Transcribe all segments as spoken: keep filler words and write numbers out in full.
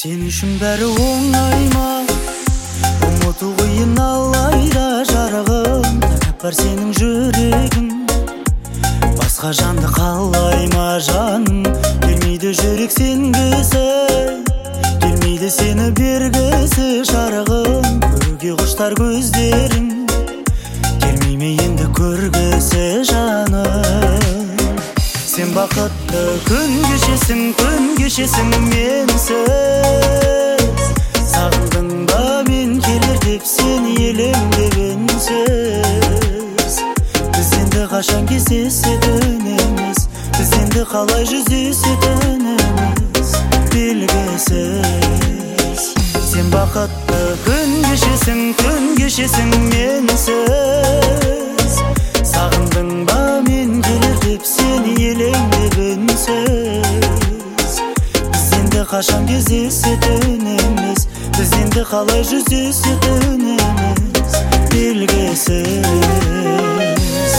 Сен үшін бәрі оңай ма? Ұмыту қиын алайда жарығым, тәкаппар сенің жүрегің. Басқа жанды қалай ма жаным? Келмейді жүрек сенгісі, келмейді сені бергісі жарығым. Көруге құштар көздерің, келмейме енді көргісі жаным. Сен бақытты күн кешесің, күн кешесің менсіз. Сағындың ба мен келер деп сен елеңдеп үнсіз. Біз енді қашан кездесетініміз, біз енді қалай жүздесетініміз белгісіз. Сен бақытты күн кешесің, күн кешесің менсіз. Сағындың ба мен келер деп сен елеңдеп үнсіз. Біз енді қашан кездесетініміз, біз енді қалай жүздесетініміз белгісіз.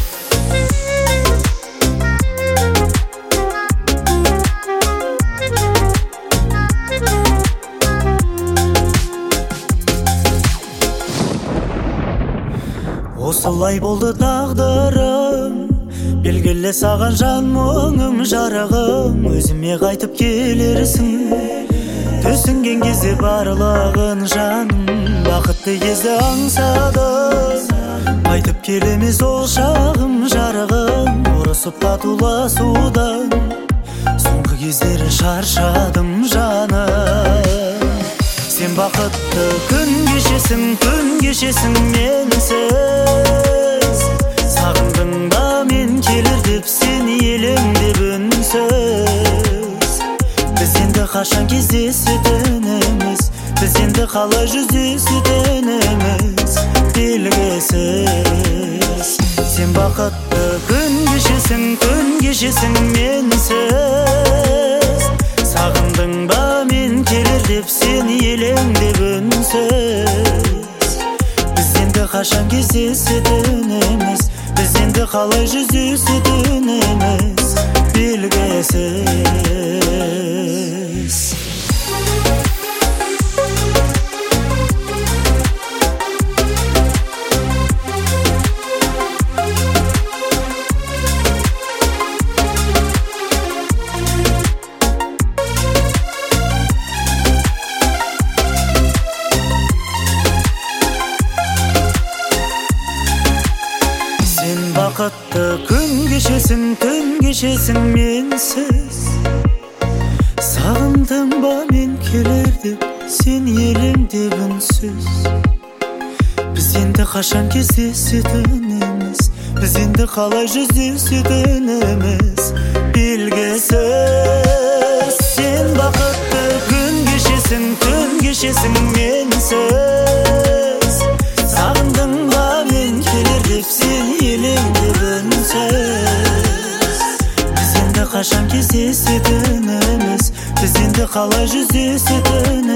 Осылай болды тағдырым, белгілі саған жан мұңым жарығым. Өзіме қайтып келерсің, түсінген кезде барлығын жаным. Бақытты кезде аңсадым, қайтып келеміз ол шағым жарығым. Ұрысып татуласудан соңғы кездері шаршадым жаным. Сен бақытты күн кешесің, күн кешесің менсіз. Сағындың ба мен келер деп сен елеңдеп үнсіз. Біз енді қашан кездесетініміз, біз енді қалай жүздесетініміз белгісіз. Сен бақытты күн кешесің, күн кешесің менсіз. Сағындың ба мен келер деп сен елеңдеп үнсіз. Біз енді қашан кездесетініміз, біз енді қалай жүздесетініміз белгісіз. Бақытты күн кешесің, түн кешесің менсіз. Сағындың ба мен келер деп сен елеңдеп үнсіз. Біз енді қашан кездесетініміз, біз енді қалай жүздесетініміз белгісіз. Сен бақытты күн кешесің, түн кешесің менсіз. Сағындың ба мен келер деп сен елеңдеп үнсіз. Біз енді қашан кездесетініміз, біз енді қалай жүздесетініміз